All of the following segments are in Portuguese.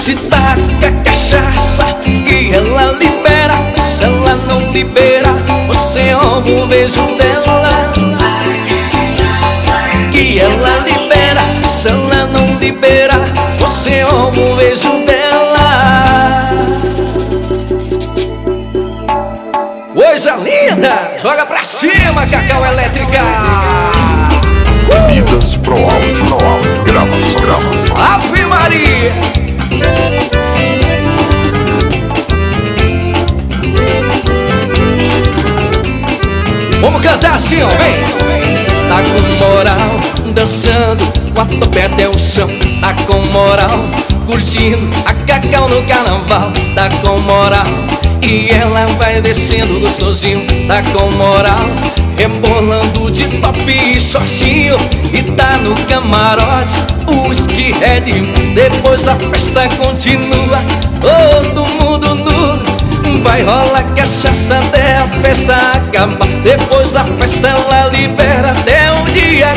se taca cachaça que ela libera. Se ela não libera, você rouba um beijo dela. Que ela libera. Se ela não libera, você rouba um beijo dela. Coisa linda! Joga pra cima, Cacau Elétrica! Midas Pro Áudio, gravação. Ave Maria! Vamos cantar assim, ó, vem! Tá com moral, dançando com a tope até o chão. Tá com moral, curtindo a Cacau no carnaval. Tá com moral, e ela vai descendo gostosinho. Tá com moral, rebolando de top e shortinho. E tá no camarote, o whisky red. Depois da festa continua, todo mundo nu. Vai rolar cachaça até a festa acabar. Depois da festa ela libera até o dia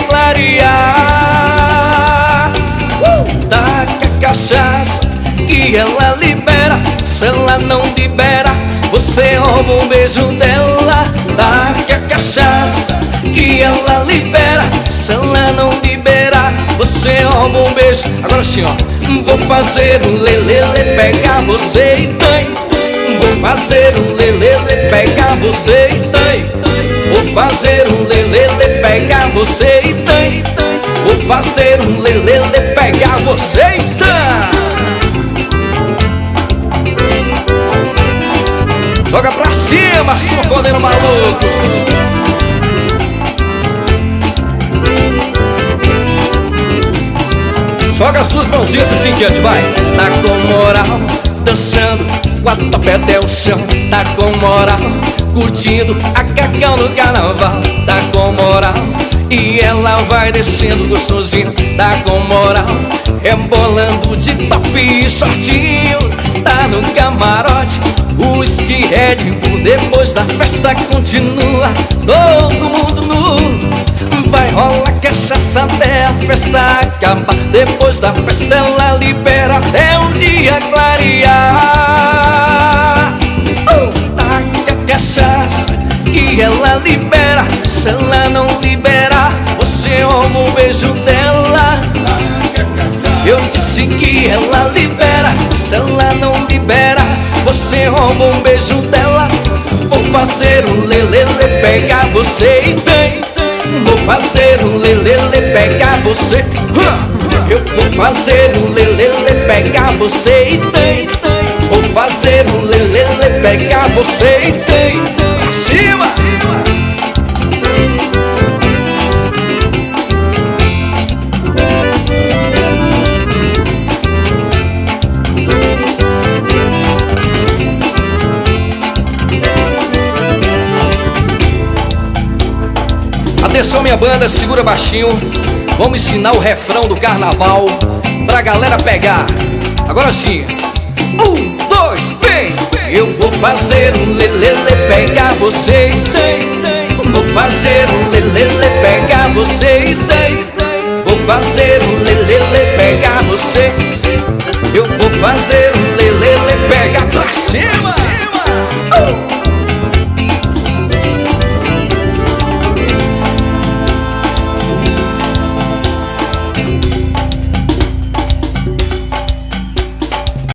clarear. Taca cachaça e ela libera. Se ela não libera, você rouba um beijo dela. Taca cachaça e ela libera. Se ela não libera, você rouba um beijo. Agora sim, ó. Vou fazer um lelele, pegar você e tem. Vou fazer um lelele, pegar você e tem. Vou fazer um lelele, pegar você e tem. Vou fazer um lelele, pegar você e tem. Joga pra cima, sanfoneiro maluco. Joga suas mãozinhas assim, Kiante, vai. Tá com moral, dançando com a tope até o chão. Tá com moral, curtindo a Cacau no carnaval. Tá com moral, e ela vai descendo gostosinho. Tá com moral, rebolando de top e shortinho. Tá no camarote, o whisky red Bull. Depois da festa continua, todo mundo nu. Vai rolar cachaça até a festa acabar. Depois da festa ela libera até o dia clarear. Taca cachaça e ela libera. Se ela não liberar, você rouba um beijo dela. Eu disse que ela libera. Se ela não libera, você rouba um beijo dela. Vou fazer um lelele, pegar você e tem. Vou fazer um lelele, pegar você. Eu vou fazer um lelele, pegar você e tem. Vou fazer um lelele, pegar você e tem. Pra cima! Atenção, minha banda, segura baixinho. Vamos ensinar o refrão do carnaval pra galera pegar. Agora sim. 1, 2, vem! Eu vou fazer um lelele, pegar você e tem. Vou fazer um lelele, pegar você e tem. Vou fazer um lelele, pegar você. Eu vou fazer um lelele, pegar pra cima.